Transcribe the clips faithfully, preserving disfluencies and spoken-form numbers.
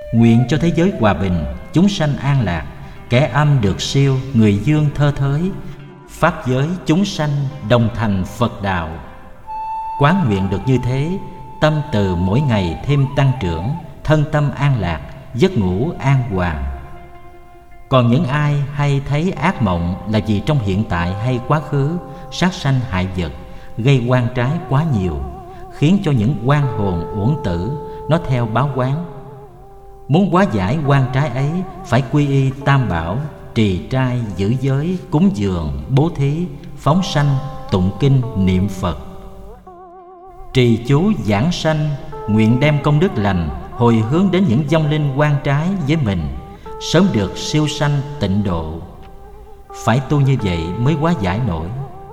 Nguyện cho thế giới hòa bình, chúng sanh an lạc, kẻ âm được siêu, người dương thơ thới, pháp giới chúng sanh đồng thành Phật đạo. Quán nguyện được như thế, tâm từ mỗi ngày thêm tăng trưởng, thân tâm an lạc, giấc ngủ an hòa. Còn những ai hay thấy ác mộng là vì trong hiện tại hay quá khứ sát sanh hại vật, gây oan trái quá nhiều, khiến cho những oan hồn uổng tử nó theo báo oán. Muốn hóa giải oan trái ấy, phải quy y tam bảo, trì trai, giữ giới, cúng dường, bố thí, phóng sanh, tụng kinh, niệm Phật. Trì chú giảng sanh, nguyện đem công đức lành hồi hướng đến những vong linh oan trái với mình, sớm được siêu sanh tịnh độ. Phải tu như vậy mới hóa giải nổi.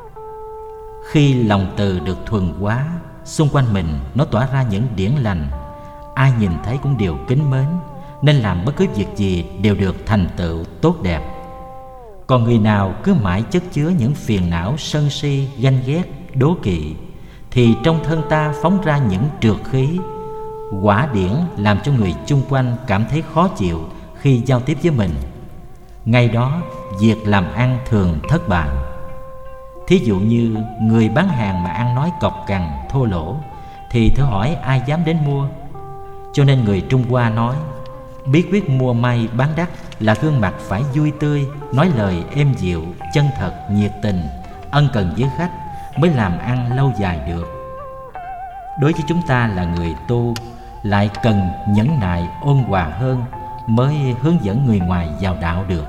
Khi lòng từ được thuần hóa, xung quanh mình nó tỏa ra những điển lành, ai nhìn thấy cũng đều kính mến, nên làm bất cứ việc gì đều được thành tựu tốt đẹp. Còn người nào cứ mãi chất chứa những phiền não sân si, ganh ghét, đố kỵ, thì trong thân ta phóng ra những trượt khí, hỏa điển làm cho người chung quanh cảm thấy khó chịu khi giao tiếp với mình. Ngay đó, việc làm ăn thường thất bại. Thí dụ như người bán hàng mà ăn nói cọc cằn, thô lỗ, thì thử hỏi ai dám đến mua. Cho nên người Trung Hoa nói, bí quyết mua may bán đắt là gương mặt phải vui tươi, nói lời êm dịu, chân thật, nhiệt tình, ân cần với khách, mới làm ăn lâu dài được. Đối với chúng ta là người tu, lại cần nhẫn nại ôn hòa hơn, mới hướng dẫn người ngoài vào đạo được.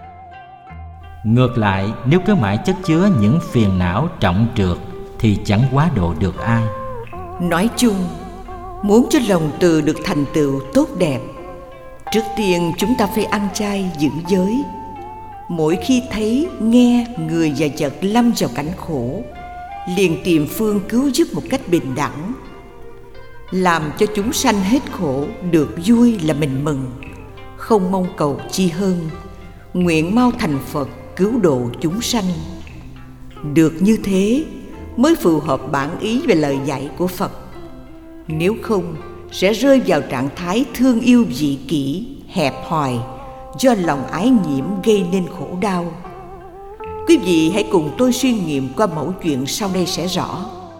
Ngược lại, nếu cứ mãi chất chứa những phiền não trọng trược thì chẳng hóa độ được ai. Nói chung, muốn cho lòng từ được thành tựu tốt đẹp, trước tiên chúng ta phải ăn chay giữ giới. Mỗi khi thấy, nghe người và vật lâm vào cảnh khổ, liền tìm phương cứu giúp một cách bình đẳng, làm cho chúng sanh hết khổ, được vui là mình mừng, không mong cầu chi hơn, nguyện mau thành Phật cứu độ chúng sanh. Được như thế mới phù hợp bản ý về lời dạy của Phật. Nếu không, sẽ rơi vào trạng thái thương yêu dị kỷ, hẹp hòi, do lòng ái nhiễm gây nên khổ đau. Quý vị hãy cùng tôi suy nghiệm qua mẫu chuyện sau đây sẽ rõ.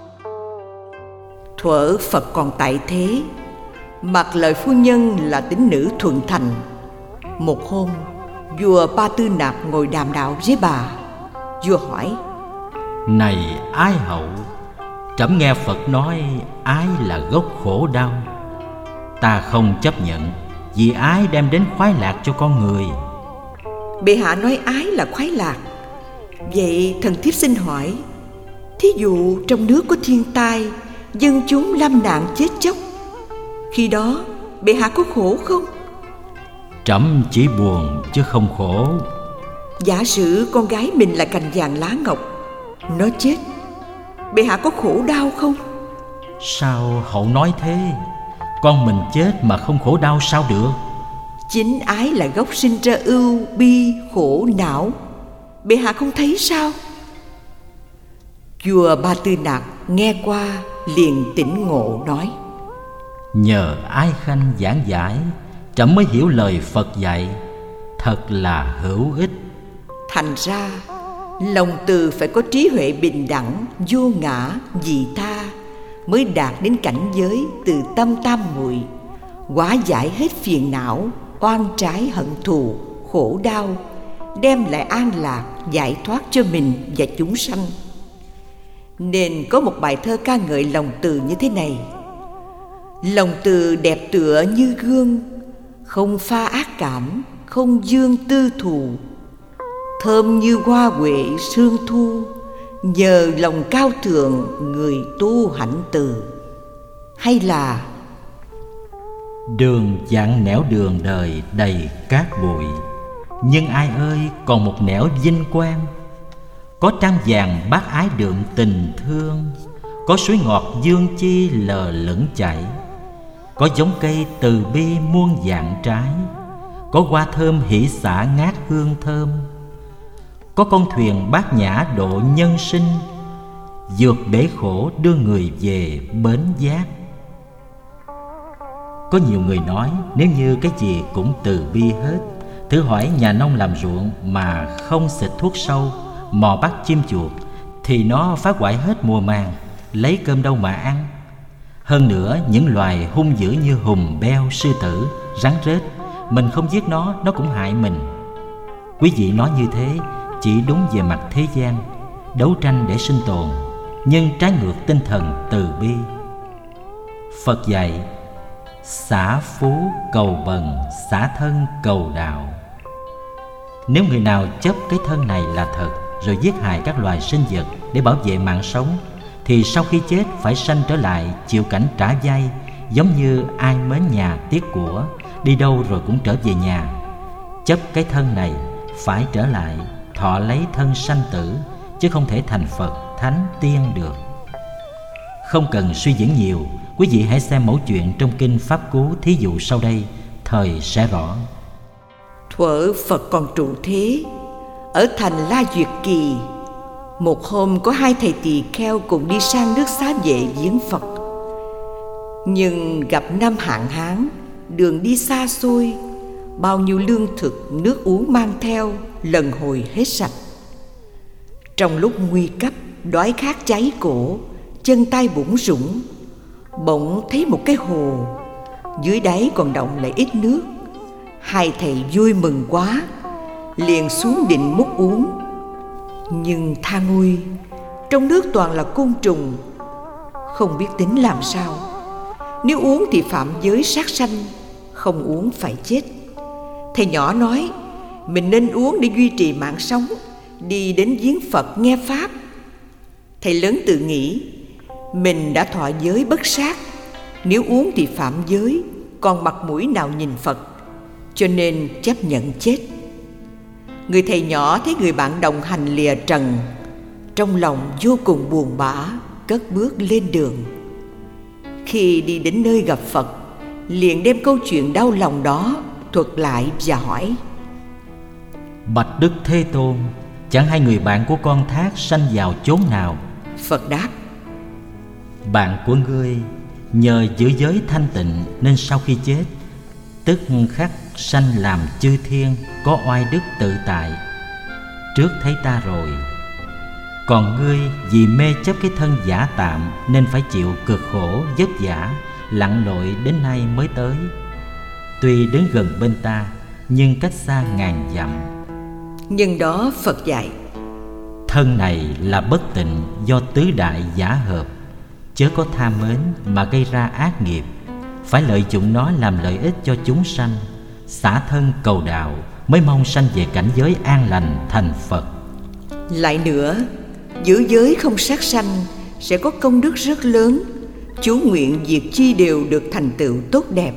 Thuở Phật còn tại thế, Mạc Lợi phu nhân là tín nữ thuần thành. Một hôm, vua Ba Tư Nạp ngồi đàm đạo với bà. Vua hỏi: Này ái hậu, trẫm nghe Phật nói ái là gốc khổ đau. Ta không chấp nhận, vì ái đem đến khoái lạc cho con người. Bệ hạ nói ái là khoái lạc. Vậy thần thiếp xin hỏi, thí dụ trong nước có thiên tai, dân chúng lâm nạn chết chóc, khi đó bệ hạ có khổ không? Trẫm chỉ buồn chứ không khổ. Giả sử con gái mình là cành vàng lá ngọc, nó chết, bệ hạ có khổ đau không? Sao hậu nói thế? Con mình chết mà không khổ đau sao được? Chính ái là gốc sinh ra ưu, bi, khổ, não. Bệ hạ không thấy sao? Vua Ba Tư Nạp nghe qua liền tỉnh ngộ nói: Nhờ ái khanh giảng giải, trẫm mới hiểu lời Phật dạy, thật là hữu ích. Thành ra lòng từ phải có trí huệ bình đẳng, vô ngã, vị tha, mới đạt đến cảnh giới từ tâm tam muội, hóa giải hết phiền não, oan trái hận thù, khổ đau, đem lại an lạc, giải thoát cho mình và chúng sanh. Nên có một bài thơ ca ngợi lòng từ như thế này: Lòng từ đẹp tựa như gương, không pha ác cảm, không dương tư thù, thơm như hoa huệ sương thu, nhờ lòng cao thượng người tu hạnh từ. Hay là đường dặn nẻo đường đời đầy cát bụi, nhưng ai ơi còn một nẻo vinh quang. Có trăng vàng bác ái đượm tình thương, có suối ngọt dương chi lờ lững chảy, có giống cây từ bi muôn dạng trái, có hoa thơm hỷ xả ngát hương thơm, có con thuyền bát nhã độ nhân sinh, vượt bể khổ đưa người về bến giác. Có nhiều người nói nếu như cái gì cũng từ bi hết, thử hỏi nhà nông làm ruộng mà không xịt thuốc sâu, mò bắt chim chuột, thì nó phá hoại hết mùa màng, lấy cơm đâu mà ăn. Hơn nữa, những loài hung dữ như hùng, beo, sư tử, rắn rết, mình không giết nó, nó cũng hại mình. Quý vị nói như thế chỉ đúng về mặt thế gian, đấu tranh để sinh tồn, nhưng trái ngược tinh thần từ bi. Phật dạy: xả phú cầu bần, xả thân cầu đạo. Nếu người nào chấp cái thân này là thật, rồi giết hại các loài sinh vật để bảo vệ mạng sống, thì sau khi chết phải sanh trở lại chịu cảnh trả vay, giống như ai mến nhà tiếc của, đi đâu rồi cũng trở về nhà. Chấp cái thân này phải trở lại thọ lấy thân sanh tử, chứ không thể thành Phật, Thánh, Tiên được. Không cần suy diễn nhiều, quý vị hãy xem mẫu chuyện trong kinh Pháp Cú thí dụ sau đây, thời sẽ rõ. Thuở Phật còn trụ thế, ở thành La Duyệt Kỳ, một hôm có hai thầy tỳ kheo cùng đi sang nước Xá Vệ viếng Phật. Nhưng gặp năm hạn hán, đường đi xa xôi, bao nhiêu lương thực, nước uống mang theo lần hồi hết sạch. Trong lúc nguy cấp, đói khát cháy cổ, chân tay bủn rủn, bỗng thấy một cái hồ, dưới đáy còn đọng lại ít nước. Hai thầy vui mừng quá, liền xuống định múc uống. Nhưng tha ôi, trong nước toàn là côn trùng, không biết tính làm sao. Nếu uống thì phạm giới sát sanh, không uống phải chết. Thầy nhỏ nói mình nên uống để duy trì mạng sống, đi đến viếng Phật nghe Pháp. Thầy lớn tự nghĩ mình đã thọ giới bất sát, nếu uống thì phạm giới, còn mặt mũi nào nhìn Phật, cho nên chấp nhận chết. Người thầy nhỏ thấy người bạn đồng hành lìa trần, trong lòng vô cùng buồn bã, cất bước lên đường. Khi đi đến nơi gặp Phật, liền đem câu chuyện đau lòng đó thuật lại và hỏi: Bạch Đức Thế Tôn, chẳng hay người bạn của con thác sanh vào chốn nào? Phật đáp: Bạn của ngươi nhờ giữ giới thanh tịnh nên sau khi chết tức khắc sanh làm chư thiên, có oai đức tự tại, trước thấy ta rồi. Còn ngươi vì mê chấp cái thân giả tạm nên phải chịu cực khổ vất vả, lặn lội đến nay mới tới. Tuy đến gần bên ta nhưng cách xa ngàn dặm. Nhưng đó Phật dạy: Thân này là bất tịnh do tứ đại giả hợp, chớ có tham mến mà gây ra ác nghiệp, phải lợi dụng nó làm lợi ích cho chúng sanh, xả thân cầu đạo, mới mong sanh về cảnh giới an lành thành Phật. Lại nữa, giữ giới không sát sanh sẽ có công đức rất lớn, chú nguyện việc chi đều được thành tựu tốt đẹp.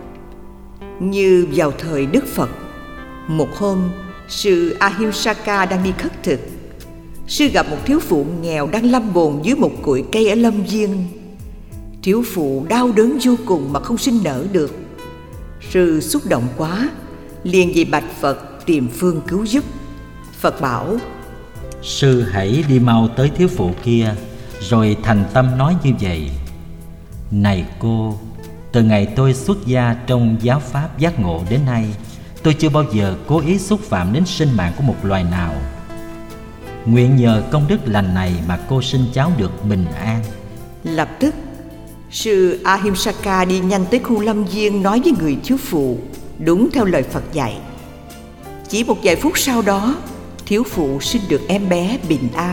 Như vào thời Đức Phật, một hôm sư Ahimsaka đang đi khất thực. Sư gặp một thiếu phụ nghèo đang lâm bồn dưới một cội cây ở lâm viên. Thiếu phụ đau đớn vô cùng mà không sinh nở được. Sư xúc động quá, liền về bạch Phật tìm phương cứu giúp. Phật bảo: Sư hãy đi mau tới thiếu phụ kia, rồi thành tâm nói như vậy: Này cô, từ ngày tôi xuất gia trong giáo pháp giác ngộ đến nay, tôi chưa bao giờ cố ý xúc phạm đến sinh mạng của một loài nào. Nguyện nhờ công đức lành này mà cô sinh cháu được bình an. Lập tức sư Ahimsaka đi nhanh tới khu lâm viên, nói với người thiếu phụ đúng theo lời Phật dạy. Chỉ một vài phút sau đó, thiếu phụ sinh được em bé bình an.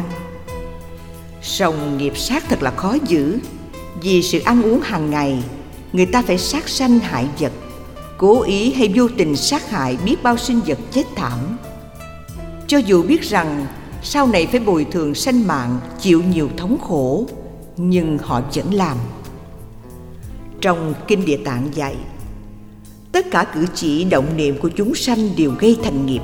Song nghiệp sát thật là khó giữ. Vì sự ăn uống hàng ngày, người ta phải sát sanh hại vật, cố ý hay vô tình sát hại biết bao sinh vật chết thảm. Cho dù biết rằng sau này phải bồi thường sanh mạng, chịu nhiều thống khổ, nhưng họ vẫn làm. Trong Kinh Địa Tạng dạy, tất cả cử chỉ động niệm của chúng sanh đều gây thành nghiệp.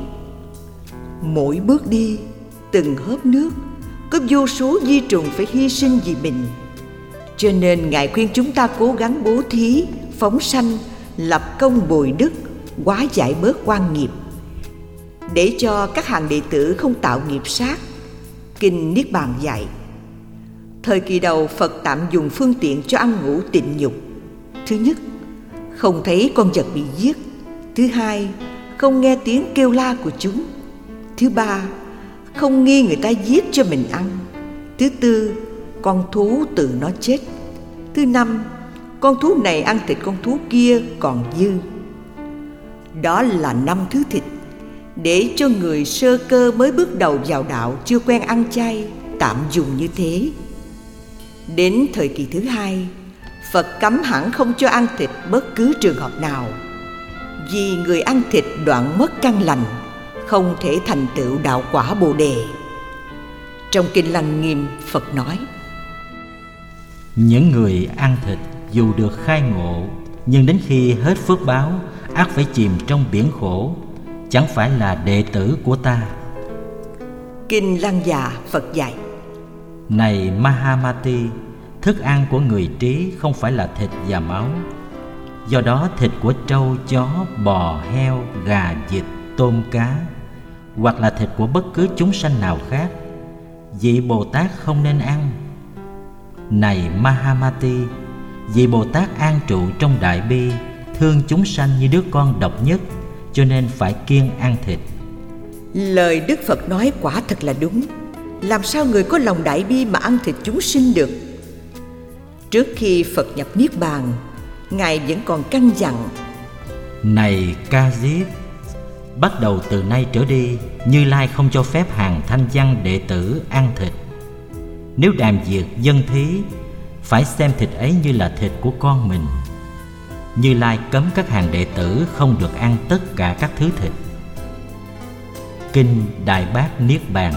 Mỗi bước đi, từng hớp nước, có vô số vi trùng phải hy sinh vì mình. Cho nên Ngài khuyên chúng ta cố gắng bố thí, phóng sanh, lập công bồi đức, hóa giải bớt oan nghiệp, để cho các hàng đệ tử không tạo nghiệp sát. Kinh Niết Bàn dạy, thời kỳ đầu Phật tạm dùng phương tiện cho ăn ngủ tịnh nhục. Thứ nhất, không thấy con vật bị giết. Thứ hai, không nghe tiếng kêu la của chúng. Thứ ba, không nghi người ta giết cho mình ăn. Thứ tư, con thú tự nó chết. Thứ năm, con thú này ăn thịt con thú kia còn dư. Đó là năm thứ thịt để cho người sơ cơ mới bước đầu vào đạo chưa quen ăn chay tạm dùng như thế. Đến thời kỳ thứ hai, Phật cấm hẳn không cho ăn thịt bất cứ trường hợp nào, vì người ăn thịt đoạn mất căn lành, không thể thành tựu đạo quả Bồ Đề. Trong Kinh Lăng Nghiêm, Phật nói: những người ăn thịt dù được khai ngộ, nhưng đến khi hết phước báo, ắt phải chìm trong biển khổ, chẳng phải là đệ tử của ta. Kinh Lăng Già, Phật dạy: này Mahamati, thức ăn của người trí không phải là thịt và máu. Do đó thịt của trâu, chó, bò, heo, gà, vịt, tôm, cá, hoặc là thịt của bất cứ chúng sanh nào khác, vị Bồ Tát không nên ăn. Này Mahamati, vị Bồ Tát an trụ trong đại bi, thương chúng sanh như đứa con độc nhất, cho nên phải kiêng ăn thịt. Lời Đức Phật nói quả thật là đúng. Làm sao người có lòng đại bi mà ăn thịt chúng sinh được? Trước khi Phật nhập Niết Bàn, Ngài vẫn còn căn dặn: này Ca Diếp, bắt đầu từ nay trở đi, Như Lai không cho phép hàng thanh văn đệ tử ăn thịt. Nếu đàm việc dân thí, phải xem thịt ấy như là thịt của con mình. Như Lai cấm các hàng đệ tử không được ăn tất cả các thứ thịt. Kinh Đại Bát Niết Bàn.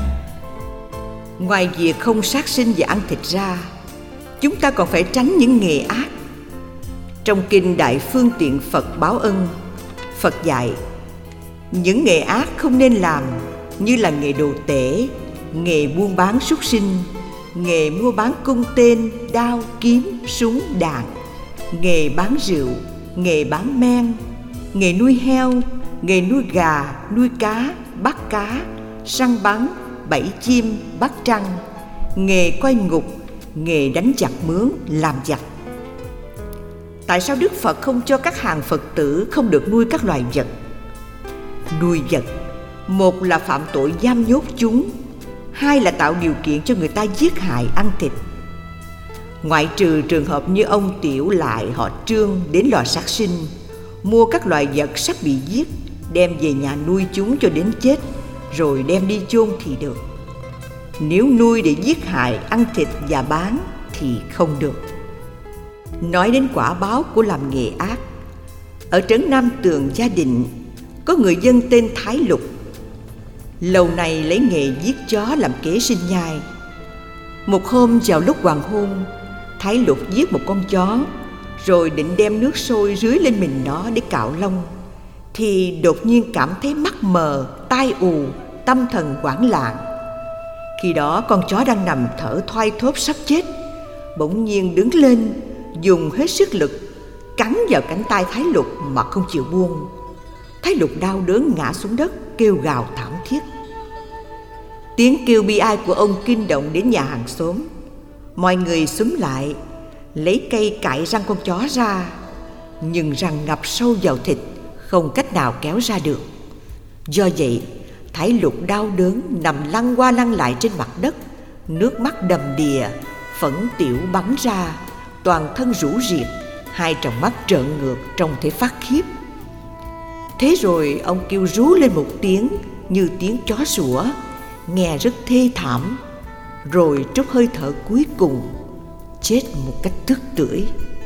Ngoài việc không sát sinh và ăn thịt ra, chúng ta còn phải tránh những nghề ác. Trong Kinh Đại Phương Tiện Phật Báo Ân, Phật dạy: những nghề ác không nên làm, như là nghề đồ tể, nghề buôn bán súc sinh, nghề mua bán cung tên, đao, kiếm, súng, đạn, nghề bán rượu, nghề bán men, nghề nuôi heo, nghề nuôi gà, nuôi cá, bắt cá, săn bắn, bẫy chim, bắt trăng, nghề coi ngục, nghề đánh giặc mướn, làm giặc. Tại sao Đức Phật không cho các hàng Phật tử không được nuôi các loài vật? Nuôi vật, một là phạm tội giam nhốt chúng, hai là tạo điều kiện cho người ta giết hại ăn thịt. Ngoại trừ trường hợp như ông Tiểu Lại họ Trương đến lò sát sinh, mua các loài vật sắp bị giết, đem về nhà nuôi chúng cho đến chết, rồi đem đi chôn thì được. Nếu nuôi để giết hại, ăn thịt và bán thì không được. Nói đến quả báo của làm nghề ác, ở trấn Nam Tường Gia Định có người dân tên Thái Lục. Lâu này lấy nghề giết chó làm kế sinh nhai. Một hôm vào lúc hoàng hôn, Thái Lục giết một con chó, rồi định đem nước sôi rưới lên mình nó để cạo lông, thì đột nhiên cảm thấy mắt mờ, tai ù, tâm thần hoảng loạn. Khi đó con chó đang nằm thở thoai thóp sắp chết, bỗng nhiên đứng lên, dùng hết sức lực cắn vào cánh tay Thái Lục mà không chịu buông. Thái Lục đau đớn ngã xuống đất, kêu gào thảm thiết. Tiếng kêu bi ai của ông kinh động đến nhà hàng xóm. Mọi người xúm lại, lấy cây cạy răng con chó ra, nhưng răng ngập sâu vào thịt, không cách nào kéo ra được. Do vậy, Thái Lục đau đớn nằm lăn qua lăn lại trên mặt đất, nước mắt đầm đìa, phẫn tiểu bắn ra, toàn thân rũ riệt, hai tròng mắt trợn ngược trông thấy phát khiếp. Thế rồi ông kêu rú lên một tiếng như tiếng chó sủa, nghe rất thê thảm, rồi trút hơi thở cuối cùng, chết một cách tức tưởi.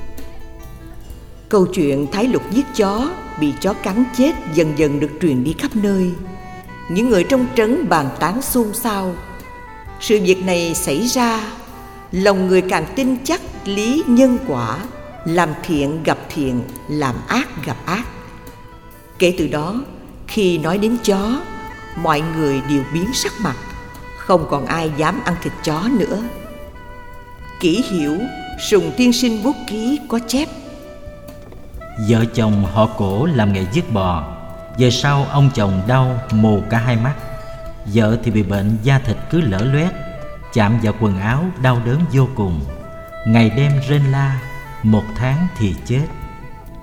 Câu chuyện Thái Lục giết chó, bị chó cắn chết dần dần được truyền đi khắp nơi. Những người trong trấn bàn tán xôn xao. Sự việc này xảy ra, lòng người càng tin chắc lý nhân quả, làm thiện gặp thiện, làm ác gặp ác. Kể từ đó, khi nói đến chó, mọi người đều biến sắc mặt, không còn ai dám ăn thịt chó nữa. Kỷ Hiểu, Sùng Tiên Sinh bút ký có chép: vợ chồng họ Cổ làm nghề giết bò. Về sau ông chồng đau mù cả hai mắt, vợ thì bị bệnh da thịt cứ lở loét, chạm vào quần áo đau đớn vô cùng, ngày đêm rên la, một tháng thì chết.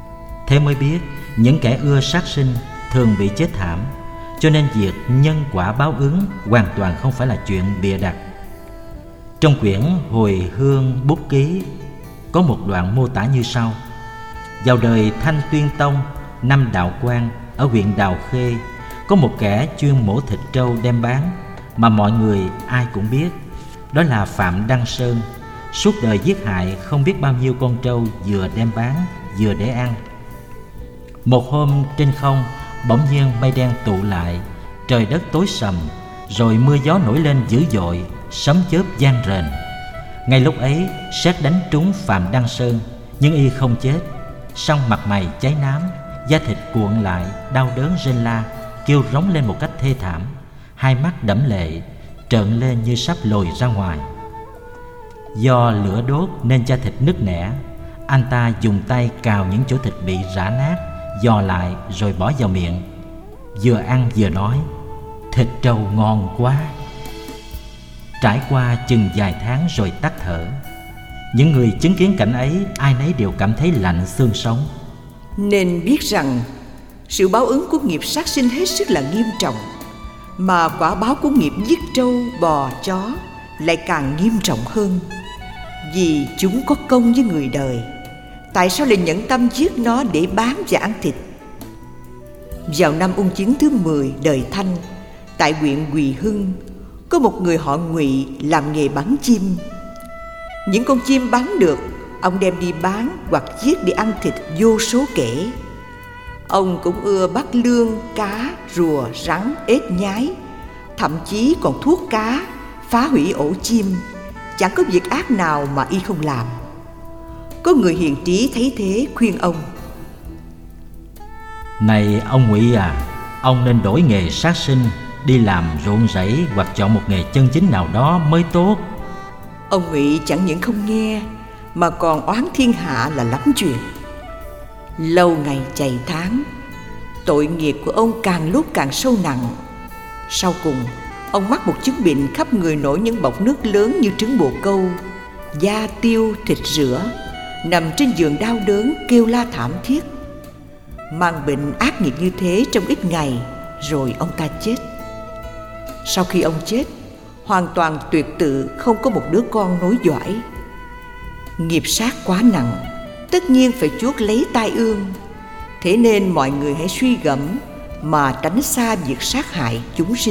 Thế mới biết những kẻ ưa sát sinh thường bị chết thảm, cho nên việc nhân quả báo ứng hoàn toàn không phải là chuyện bịa đặt. Trong quyển Hồi Hương Bút Ký có một đoạn mô tả như sau: vào đời Thanh Tuyên Tông, năm đạo quan ở huyện Đào Khê, có một kẻ chuyên mổ thịt trâu đem bán, mà mọi người ai cũng biết, đó là Phạm Đăng Sơn. Suốt đời giết hại không biết bao nhiêu con trâu, vừa đem bán vừa để ăn. Một hôm trên không bỗng nhiên mây đen tụ lại, trời đất tối sầm, rồi mưa gió nổi lên dữ dội, sấm chớp vang rền. Ngay lúc ấy sét đánh trúng Phạm Đăng Sơn, nhưng y không chết, song mặt mày cháy nám, da thịt cuộn lại, đau đớn rên la, kêu rống lên một cách thê thảm, hai mắt đẫm lệ, trợn lên như sắp lồi ra ngoài. Do lửa đốt nên da thịt nứt nẻ, anh ta dùng tay cào những chỗ thịt bị rã nát, dò lại rồi bỏ vào miệng, vừa ăn vừa nói: thịt trâu ngon quá. Trải qua chừng vài tháng rồi tắt thở. Những người chứng kiến cảnh ấy ai nấy đều cảm thấy lạnh xương sống. Nên biết rằng sự báo ứng của nghiệp sát sinh hết sức là nghiêm trọng, mà quả báo của nghiệp giết trâu, bò, chó lại càng nghiêm trọng hơn. Vì chúng có công với người đời, tại sao lại nhẫn tâm giết nó để bán và ăn thịt? Vào năm Ung Chứng thứ mười đời Thanh, tại huyện Quỳ Hưng, có một người họ Ngụy làm nghề bắn chim. Những con chim bắn được, ông đem đi bán hoặc giết để ăn thịt vô số kể. Ông cũng ưa bắt lươn, cá, rùa, rắn, ếch nhái, thậm chí còn thuốc cá, phá hủy ổ chim. Chẳng có việc ác nào mà y không làm. Có người hiền trí thấy thế khuyên ông: này ông Ngụy à, ông nên đổi nghề sát sinh, đi làm ruộng rẫy hoặc chọn một nghề chân chính nào đó mới tốt. Ông Ngụy chẳng những không nghe, mà còn oán thiên hạ là lắm chuyện. Lâu ngày chày tháng, tội nghiệp của ông càng lúc càng sâu nặng. Sau cùng, ông mắc một chứng bệnh khắp người nổi những bọt nước lớn như trứng bồ câu, da tiêu thịt rữa, nằm trên giường đau đớn kêu la thảm thiết. Mang bệnh ác nghiệt như thế trong ít ngày, rồi ông ta chết. Sau khi ông chết, hoàn toàn tuyệt tự, không có một đứa con nối dõi. Nghiệp sát quá nặng, tất nhiên phải chuốc lấy tai ương. Thế nên mọi người hãy suy gẫm mà tránh xa việc sát hại chúng sinh.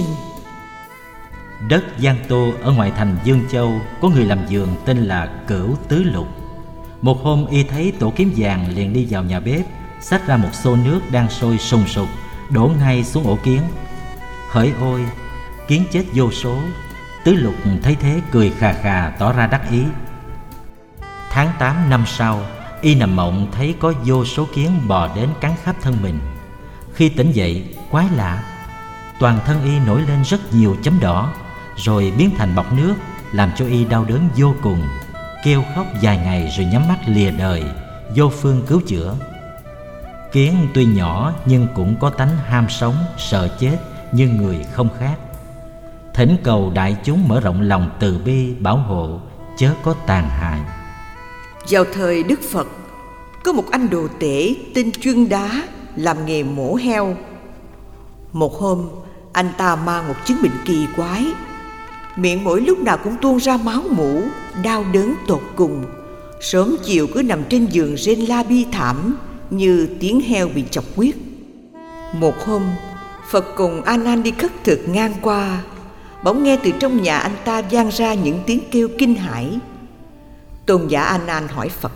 Đất Giang Tô ở ngoại thành Dương Châu có người làm vườn tên là Cửu Tứ Lục. Một hôm y thấy tổ kiếm vàng, liền đi vào nhà bếp, xách ra một xô nước đang sôi sùng sục, đổ ngay xuống ổ kiến. Hỡi ôi, kiến chết vô số. Tứ Lục thấy thế cười khà khà tỏ ra đắc ý. Tháng tám năm sau, y nằm mộng thấy có vô số kiến bò đến cắn khắp thân mình. Khi tỉnh dậy, quái lạ, toàn thân y nổi lên rất nhiều chấm đỏ, rồi biến thành bọt nước, làm cho y đau đớn vô cùng, kêu khóc vài ngày rồi nhắm mắt lìa đời, vô phương cứu chữa. Kiến tuy nhỏ nhưng cũng có tánh ham sống, sợ chết như người không khác. Thỉnh cầu đại chúng mở rộng lòng từ bi, bảo hộ, chớ có tàn hại. Vào thời Đức Phật, có một anh đồ tể tên Chuyên Đá làm nghề mổ heo. Một hôm, anh ta mang một chứng bệnh kỳ quái, miệng mỗi lúc nào cũng tuôn ra máu mủ, đau đớn tột cùng. Sớm chiều cứ nằm trên giường rên la bi thảm như tiếng heo bị chọc huyết. Một hôm, Phật cùng A Nan đi khất thực ngang qua, bỗng nghe từ trong nhà anh ta vang ra những tiếng kêu kinh hãi. Tôn giả A Nan hỏi Phật: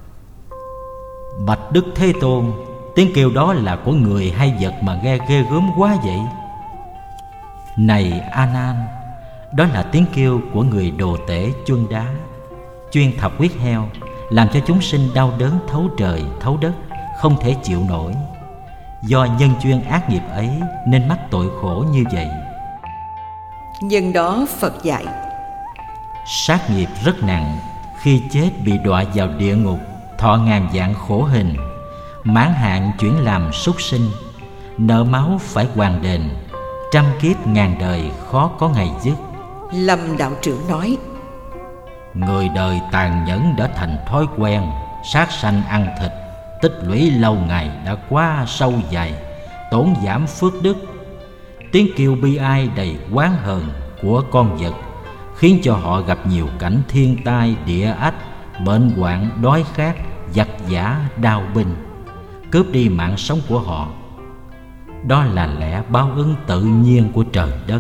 Bạch Đức Thế Tôn, tiếng kêu đó là của người hay vật mà nghe ghê gớm quá vậy? Này A Nan, đó là tiếng kêu của người đồ tể Chuyên Đá, chuyên thọc huyết heo, làm cho chúng sinh đau đớn thấu trời thấu đất, không thể chịu nổi. Do nhân duyên ác nghiệp ấy nên mắc tội khổ như vậy. Nhân đó Phật dạy: Sát nghiệp rất nặng, khi chết bị đọa vào địa ngục, thọ ngàn vạn khổ hình, mãn hạn chuyển làm súc sinh, nợ máu phải hoàn đền, trăm kiếp ngàn đời khó có ngày dứt. Lâm đạo trưởng nói: Người đời tàn nhẫn đã thành thói quen, sát sanh ăn thịt, tích lũy lâu ngày đã quá sâu dày, tổn giảm phước đức. Tiếng kêu bi ai đầy oán hờn của con vật khiến cho họ gặp nhiều cảnh thiên tai, địa ách, bệnh hoạn, đói khát, giặc giã, đao binh, cướp đi mạng sống của họ. Đó là lẽ báo ứng tự nhiên của trời đất.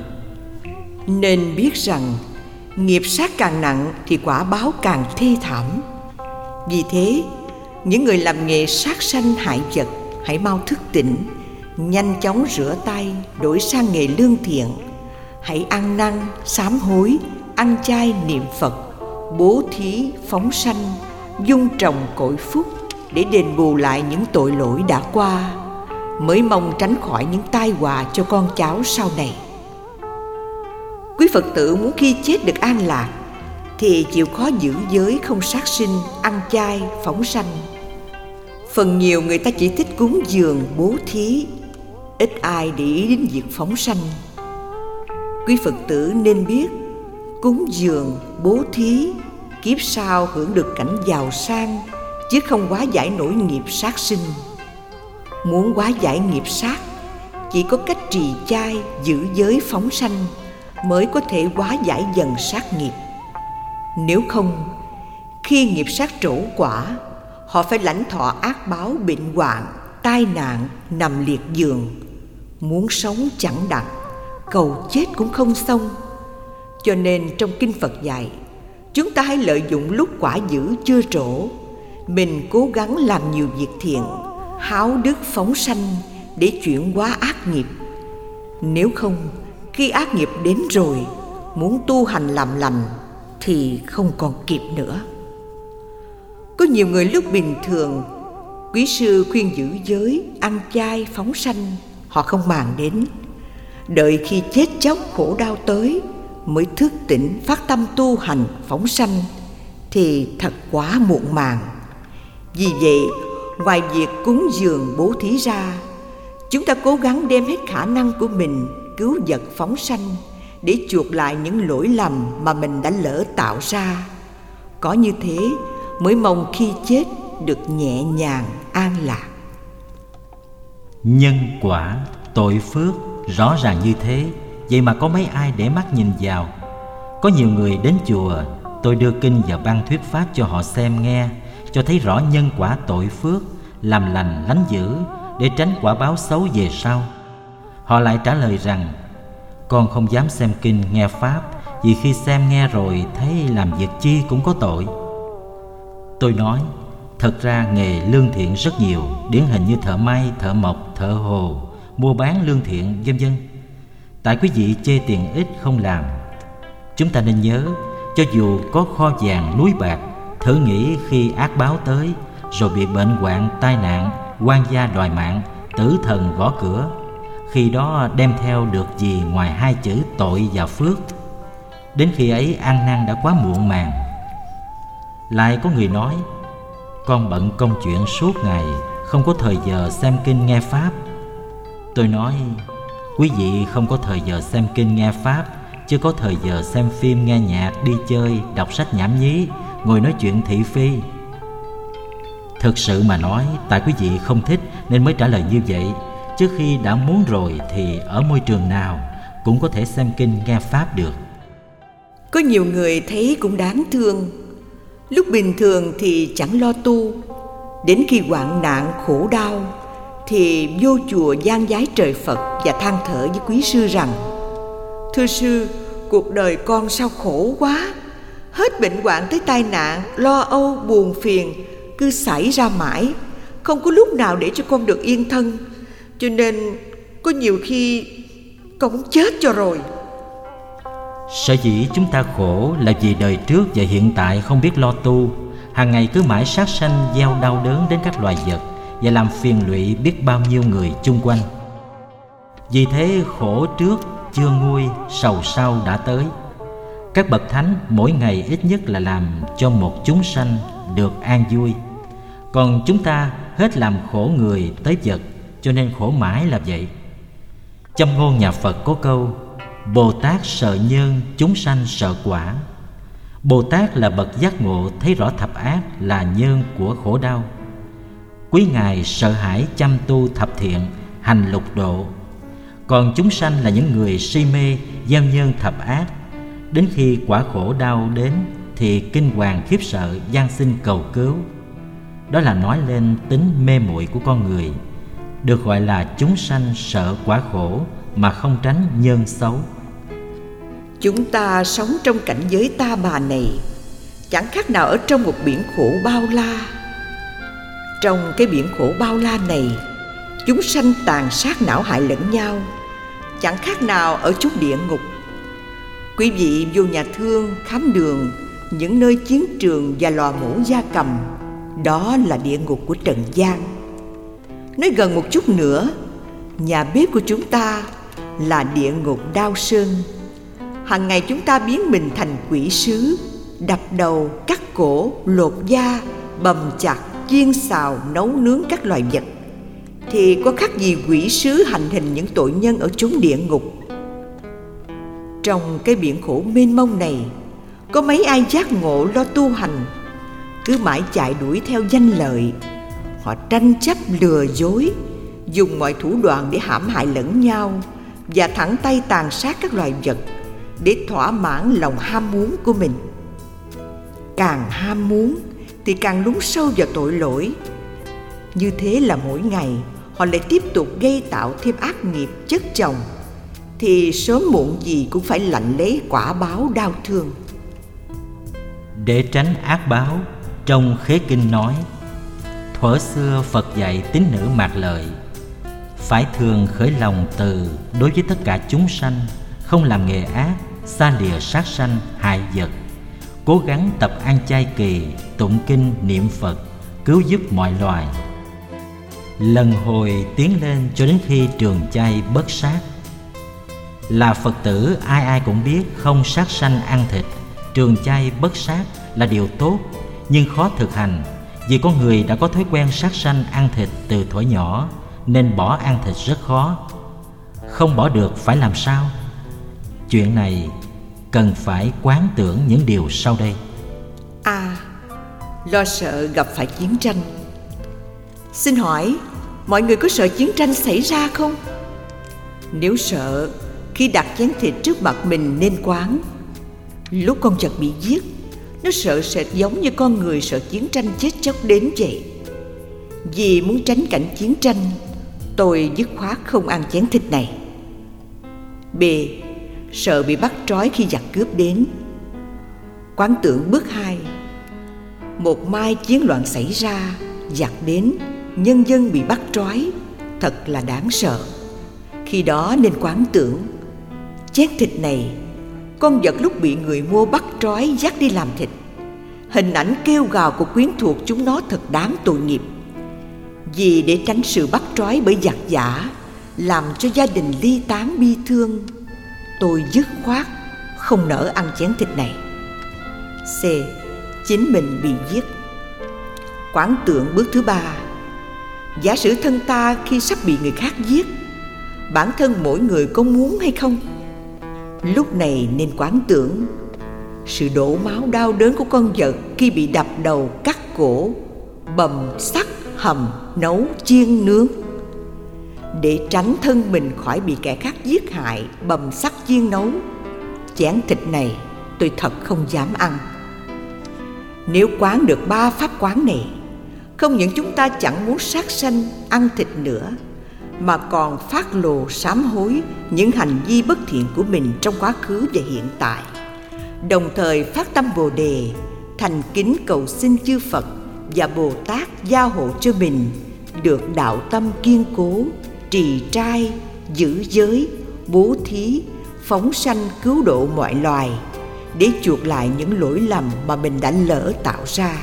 Nên biết rằng nghiệp sát càng nặng thì quả báo càng thê thảm. Vì thế, những người làm nghề sát sanh hại vật hãy mau thức tỉnh, nhanh chóng rửa tay, đổi sang nghề lương thiện. Hãy ăn năn, sám hối, ăn chay niệm Phật, bố thí, phóng sanh, dung trồng cội phúc để đền bù lại những tội lỗi đã qua, mới mong tránh khỏi những tai họa cho con cháu sau này. Quý Phật tử muốn khi chết được an lạc thì chịu khó giữ giới không sát sinh, ăn chay, phóng sanh. Phần nhiều người ta chỉ thích cúng dường, bố thí, ít ai để ý đến việc phóng sanh. Quý Phật tử nên biết, cúng dường, bố thí, kiếp sau hưởng được cảnh giàu sang, chứ không hóa giải nổi nghiệp sát sinh. Muốn hóa giải nghiệp sát, chỉ có cách trì chay, giữ giới phóng sanh mới có thể hóa giải dần sát nghiệp. Nếu không, khi nghiệp sát trổ quả, họ phải lãnh thọ ác báo bệnh hoạn, tai nạn, nằm liệt giường. Muốn sống chẳng đặng, cầu chết cũng không xong. Cho nên trong Kinh Phật dạy, chúng ta hãy lợi dụng lúc quả dữ chưa trổ, mình cố gắng làm nhiều việc thiện, háo đức phóng sanh để chuyển hóa ác nghiệp. Nếu không, khi ác nghiệp đến rồi, muốn tu hành làm lành thì không còn kịp nữa. Có nhiều người lúc bình thường, quý sư khuyên giữ giới, ăn chay, phóng sanh, họ không màng đến. Đợi khi chết chóc khổ đau tới mới thức tỉnh phát tâm tu hành phóng sanh thì thật quá muộn màng. Vì vậy, ngoài việc cúng dường bố thí ra, chúng ta cố gắng đem hết khả năng của mình cứu vật phóng sanh để chuộc lại những lỗi lầm mà mình đã lỡ tạo ra. Có như thế mới mong khi chết được nhẹ nhàng an lạc. Nhân quả, tội phước rõ ràng như thế, vậy mà có mấy ai để mắt nhìn vào. Có nhiều người đến chùa, tôi đưa kinh và băng thuyết pháp cho họ xem nghe, cho thấy rõ nhân quả tội phước, làm lành lánh dữ để tránh quả báo xấu về sau. Họ lại trả lời rằng, con không dám xem kinh nghe pháp, vì khi xem nghe rồi thấy làm việc chi cũng có tội. Tôi nói, thật ra nghề lương thiện rất nhiều, điển hình như thợ may, thợ mộc, thợ hồ, mua bán lương thiện, vân vân. Tại quý vị chê tiền ít không làm. Chúng ta nên nhớ, cho dù có kho vàng núi bạc, thử nghĩ khi ác báo tới, rồi bị bệnh hoạn, tai nạn, quan gia đòi mạng, tử thần gõ cửa, khi đó đem theo được gì ngoài hai chữ tội và phước. Đến khi ấy ăn năn đã quá muộn màng. Lại có người nói, con bận công chuyện suốt ngày, không có thời giờ xem kinh nghe pháp. Tôi nói, quý vị không có thời giờ xem kinh nghe pháp, chứ có thời giờ xem phim nghe nhạc, đi chơi, đọc sách nhảm nhí, ngồi nói chuyện thị phi. Thực sự mà nói, tại quý vị không thích nên mới trả lời như vậy. Trước khi đã muốn rồi thì ở môi trường nào cũng có thể xem kinh nghe pháp được. Có nhiều người thấy cũng đáng thương. Lúc bình thường thì chẳng lo tu, đến khi hoạn nạn khổ đau thì vô chùa gian vái trời Phật và than thở với quý sư rằng: thưa sư, cuộc đời con sao khổ quá, hết bệnh hoạn tới tai nạn, lo âu buồn phiền cứ xảy ra mãi, không có lúc nào để cho con được yên thân, cho nên có nhiều khi con muốn chết cho rồi. Sở dĩ chúng ta khổ là vì đời trước và hiện tại không biết lo tu, hàng ngày cứ mãi sát sanh gieo đau đớn đến các loài vật và làm phiền lụy biết bao nhiêu người chung quanh. Vì thế khổ trước chưa nguôi, sầu sau đã tới. Các bậc thánh mỗi ngày ít nhất là làm cho một chúng sanh được an vui, còn chúng ta hết làm khổ người tới vật, cho nên khổ mãi là vậy. Châm ngôn nhà Phật có câu: Bồ Tát sợ nhân, chúng sanh sợ quả. Bồ Tát là bậc giác ngộ, thấy rõ thập ác là nhân của khổ đau. Quý Ngài sợ hãi chăm tu thập thiện, hành lục độ. Còn chúng sanh là những người si mê gieo nhân thập ác. Đến khi quả khổ đau đến thì kinh hoàng khiếp sợ van xin cầu cứu. Đó là nói lên tính mê muội của con người, được gọi là chúng sanh sợ quả khổ mà không tránh nhân xấu. Chúng ta sống trong cảnh giới ta bà này chẳng khác nào ở trong một biển khổ bao la. Trong cái biển khổ bao la này, chúng sanh tàn sát não hại lẫn nhau, chẳng khác nào ở chốn địa ngục. Quý vị vô nhà thương, khám đường, những nơi chiến trường và lò mổ gia cầm, đó là địa ngục của trần gian. Nói gần một chút nữa, nhà bếp của chúng ta là địa ngục Đao Sơn. Hằng ngày chúng ta biến mình thành quỷ sứ, đập đầu, cắt cổ, lột da, bầm chặt, chiên xào, nấu nướng các loài vật, thì có khác gì quỷ sứ hành hình những tội nhân ở chốn địa ngục. Trong cái biển khổ mênh mông này, có mấy ai giác ngộ lo tu hành, cứ mãi chạy đuổi theo danh lợi. Họ tranh chấp lừa dối, dùng mọi thủ đoạn để hãm hại lẫn nhau và thẳng tay tàn sát các loài vật để thỏa mãn lòng ham muốn của mình. Càng ham muốn thì càng lún sâu vào tội lỗi. Như thế là mỗi ngày họ lại tiếp tục gây tạo thêm ác nghiệp chất chồng, thì sớm muộn gì cũng phải lãnh lấy quả báo đau thương. Để tránh ác báo, trong Khế Kinh nói: thuở xưa Phật dạy tín nữ Mạt Lợi phải thường khởi lòng từ đối với tất cả chúng sanh, không làm nghề ác, xa lìa sát sanh hại vật, cố gắng tập ăn chay kỳ, tụng kinh niệm Phật, cứu giúp mọi loài, lần hồi tiến lên cho đến khi trường chay bất sát. Là Phật tử, ai ai cũng biết không sát sanh ăn thịt, trường chay bất sát là điều tốt, nhưng khó thực hành, vì con người đã có thói quen sát sanh ăn thịt từ thuở nhỏ, nên bỏ ăn thịt rất khó. Không bỏ được phải làm sao? Chuyện này cần phải quán tưởng những điều sau đây. A. Lo sợ gặp phải chiến tranh. Xin hỏi, mọi người có sợ chiến tranh xảy ra không? Nếu sợ, khi đặt chén thịt trước mặt mình nên quán. Lúc con vật bị giết, nó sợ sệt giống như con người sợ chiến tranh chết chóc đến vậy. Vì muốn tránh cảnh chiến tranh, tôi dứt khoát không ăn chén thịt này. B. Sợ bị bắt trói khi giặc cướp đến. Quán tưởng bước hai. Một mai chiến loạn xảy ra, giặc đến, nhân dân bị bắt trói, thật là đáng sợ. Khi đó nên quán tưởng: chén thịt này, con vật lúc bị người mua bắt trói dắt đi làm thịt, hình ảnh kêu gào của quyến thuộc chúng nó thật đáng tội nghiệp. Vì để tránh sự bắt trói bởi giặc giả, làm cho gia đình ly tán bi thương, tôi dứt khoát không nỡ ăn chén thịt này. C. Chính mình bị giết. Quán tưởng bước thứ ba. Giả sử thân ta khi sắp bị người khác giết, bản thân mỗi người có muốn hay không? Lúc này nên quán tưởng sự đổ máu đau đớn của con vật khi bị đập đầu, cắt cổ, bầm, sắc, hầm, nấu, chiên, nướng. Để tránh thân mình khỏi bị kẻ khác giết hại, bầm, sắc, chiên, nấu, chén thịt này tôi thật không dám ăn. Nếu quán được ba pháp quán này, không những chúng ta chẳng muốn sát sanh ăn thịt nữa, mà còn phát lộ sám hối những hành vi bất thiện của mình trong quá khứ và hiện tại, đồng thời phát tâm Bồ Đề, thành kính cầu xin chư Phật và Bồ Tát gia hộ cho mình được đạo tâm kiên cố, trì trai, giữ giới, bố thí, phóng sanh cứu độ mọi loài, để chuộc lại những lỗi lầm mà mình đã lỡ tạo ra.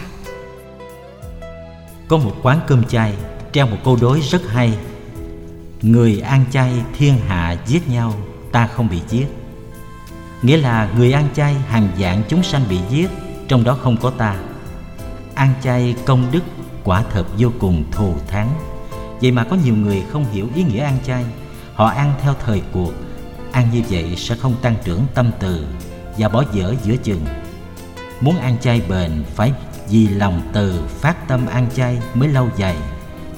Có một quán cơm chay treo một câu đối rất hay: người ăn chay thiên hạ giết nhau, ta không bị giết. Nghĩa là người ăn chay hàng vạn chúng sanh bị giết, trong đó không có ta. Ăn chay công đức quả thật vô cùng thù thắng. Vậy mà có nhiều người không hiểu ý nghĩa ăn chay. Họ ăn theo thời cuộc. Ăn như vậy sẽ không tăng trưởng tâm từ và bỏ dở giữa chừng. Muốn ăn chay bền phải vì lòng từ phát tâm ăn chay mới lâu dài.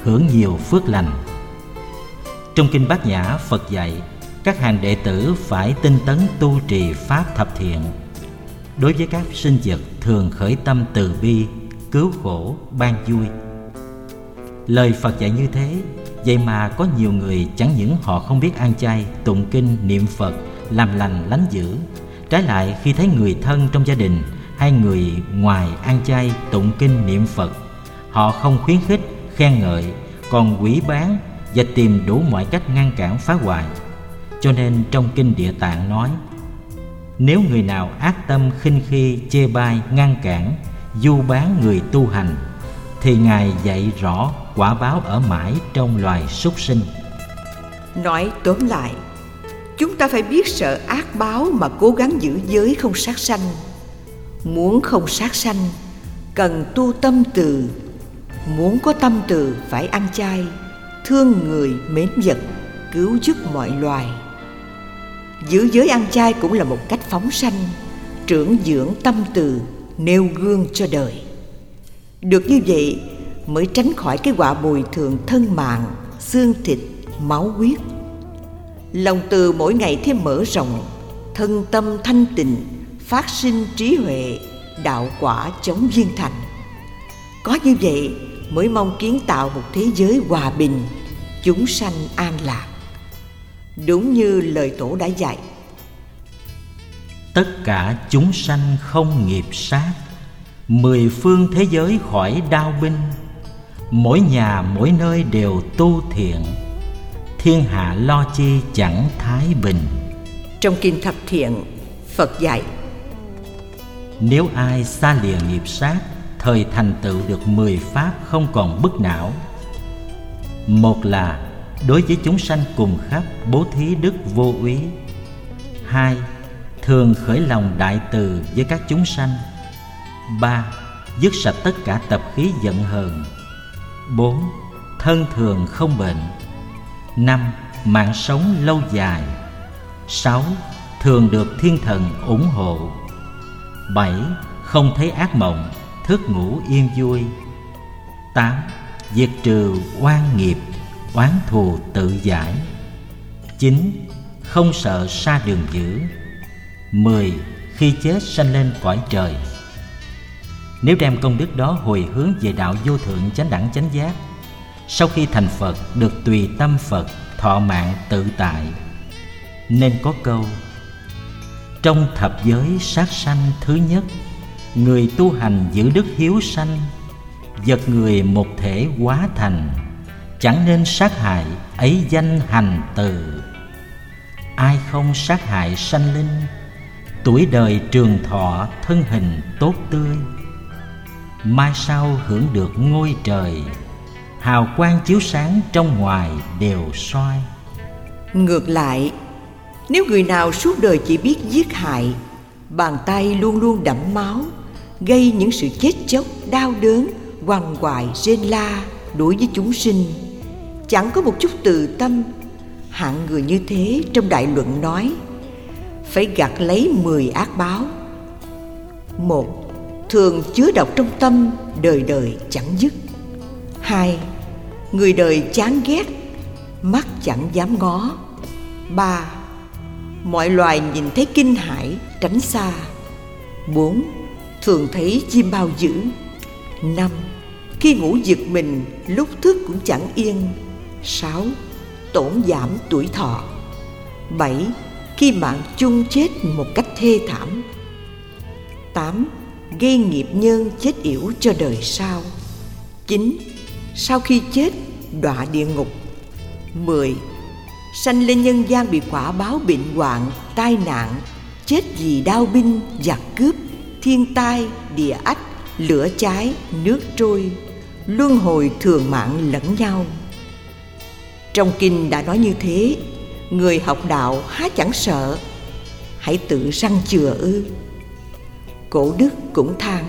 hưởng nhiều phước lành. Trong Kinh Bát Nhã, Phật dạy các hàng đệ tử phải tinh tấn tu trì pháp thập thiện. Đối với các sinh vật thường khởi tâm từ bi, cứu khổ, ban vui. Lời Phật dạy như thế, vậy mà có nhiều người chẳng những họ không biết ăn chay, tụng kinh, niệm Phật, làm lành lánh dữ. Trái lại, khi thấy người thân trong gia đình hay người ngoài ăn chay, tụng kinh, niệm Phật, họ không khuyến khích, khen ngợi, còn quỷ bán và tìm đủ mọi cách ngăn cản phá hoại. Cho nên trong Kinh Địa Tạng nói: nếu người nào ác tâm khinh khi, chê bai, ngăn cản, du bán người tu hành, thì Ngài dạy rõ quả báo ở mãi trong loài súc sinh. Nói tóm lại, chúng ta phải biết sợ ác báo mà cố gắng giữ giới không sát sanh. Muốn không sát sanh, cần tu tâm từ. Muốn có tâm từ phải ăn chay, thương người mến vật, cứu giúp mọi loài. Giữ giới ăn chay cũng là một cách phóng sanh, trưởng dưỡng tâm từ, nêu gương cho đời. Được như vậy mới tránh khỏi cái họa bồi thường thân mạng, xương thịt, máu huyết. Lòng từ mỗi ngày thêm mở rộng, thân tâm thanh tịnh, phát sinh trí huệ, đạo quả chống viên thành. Có như vậy mới mong kiến tạo một thế giới hòa bình, chúng sanh an lạc. Đúng như lời Tổ đã dạy: tất cả chúng sanh không nghiệp sát, mười phương thế giới khỏi đao binh. Mỗi nhà mỗi nơi đều tu thiện, thiên hạ lo chi chẳng thái bình. Trong Kinh Thập Thiện, Phật dạy: nếu ai xa lìa nghiệp sát, thời thành tựu được mười pháp không còn bức não. Một là đối với chúng sanh cùng khắp bố thí đức vô úy. Hai, thường khởi lòng đại từ với các chúng sanh. Ba, dứt sạch tất cả tập khí giận hờn. Bốn, thân thường không bệnh. Năm, mạng sống lâu dài. Sáu, thường được thiên thần ủng hộ. Bảy, không thấy ác mộng, thức ngủ yên vui. Tám, diệt trừ oan nghiệp, oán thù tự giải. Chín, không sợ sa đường dữ. Mười, khi chết sanh lên cõi trời. Nếu đem công đức đó hồi hướng về đạo vô thượng chánh đẳng chánh giác, sau khi thành Phật được tùy tâm Phật, thọ mạng tự tại. Nên có câu: trong thập giới sát sanh thứ nhất, người tu hành giữ đức hiếu sanh. Vật người một thể hóa thành, chẳng nên sát hại, ấy danh hành từ. Ai không sát hại sanh linh, tuổi đời trường thọ, thân hình tốt tươi. Mai sau hưởng được ngôi trời, hào quang chiếu sáng trong ngoài đều soi. Ngược lại, nếu người nào suốt đời chỉ biết giết hại, bàn tay luôn luôn đẫm máu, gây những sự chết chóc, đau đớn, quằn quại, rên la đối với chúng sinh, chẳng có một chút từ tâm, hạng người như thế trong Đại Luận nói phải gặt lấy mười ác báo. Một, thường chứa độc trong tâm, đời đời chẳng dứt. Hai, người đời chán ghét, mắt chẳng dám ngó. Ba, mọi loài nhìn thấy kinh hãi, tránh xa. Bốn, thường thấy chim bao dữ. Năm, khi ngủ giật mình, lúc thức cũng chẳng yên. Sáu, tổn giảm tuổi thọ. Bảy, khi mạng chung chết một cách thê thảm. Tám, gây nghiệp nhân chết yểu cho đời sau. Chín, sau khi chết đọa địa ngục. Mười, sanh lên nhân gian bị quả báo bệnh hoạn, tai nạn, chết vì đao binh, giặc cướp, thiên tai, địa ách, lửa cháy, nước trôi, luân hồi thường mạng lẫn nhau. Trong kinh đã nói như thế, người học đạo há chẳng sợ, hãy tự răng chừa ư. Cổ đức cũng than: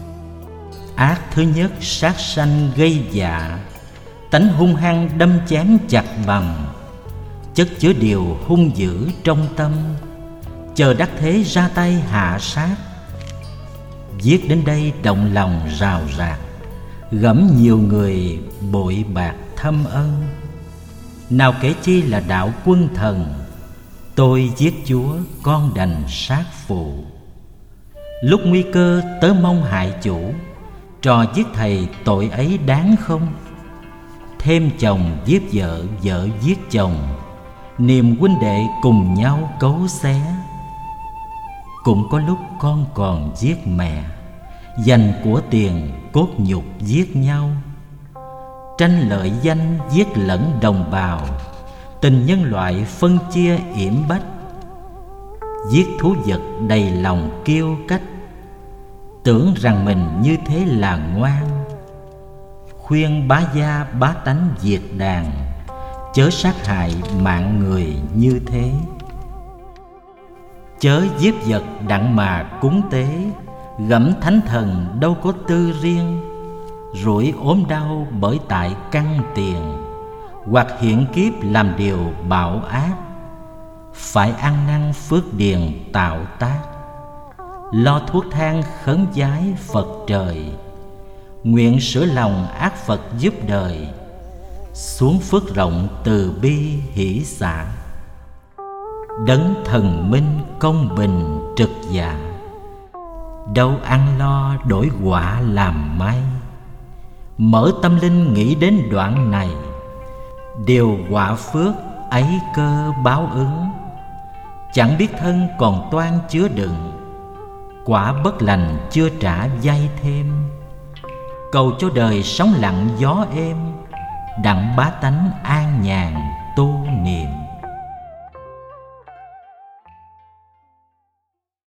ác thứ nhất sát sanh gây dạ, tánh hung hăng đâm chém chặt bằm, chất chứa điều hung dữ trong tâm, chờ đắc thế ra tay hạ sát. Viết đến đây động lòng rào rạc, gẫm nhiều người bội bạc thâm ân. Nào kể chi là đạo quân thần, tôi giết chúa con đành sát phụ. Lúc nguy cơ tớ mong hại chủ, trò giết thầy tội ấy đáng không? Thêm chồng giết vợ, vợ giết chồng, niềm huynh đệ cùng nhau cấu xé. Cũng có lúc con còn giết mẹ, dành của tiền cốt nhục giết nhau. Tranh lợi danh giết lẫn đồng bào, tình nhân loại phân chia yểm bách. Giết thú vật đầy lòng kiêu cách, tưởng rằng mình như thế là ngoan. Khuyên bá gia bá tánh diệt đàn, chớ sát hại mạng người như thế. Chớ giết vật đặng mà cúng tế, gẫm thánh thần đâu có tư riêng. Rủi ốm đau bởi tại căn tiền, hoặc hiện kiếp làm điều bạo ác. Phải ăn năn phước điền tạo tác, lo thuốc thang khấn vái Phật trời. Nguyện sửa lòng ác Phật giúp đời, xuống phước rộng từ bi hỷ xả. Đấng thần minh công bình trực dạ, đâu ăn lo đổi quả làm may. Mở tâm linh nghĩ đến đoạn này, điều quả phước ấy cơ báo ứng. Chẳng biết thân còn toan chứa đựng, quả bất lành chưa trả vay thêm. Cầu cho đời sống lặng gió êm, đặng bá tánh an nhàn tu niệm.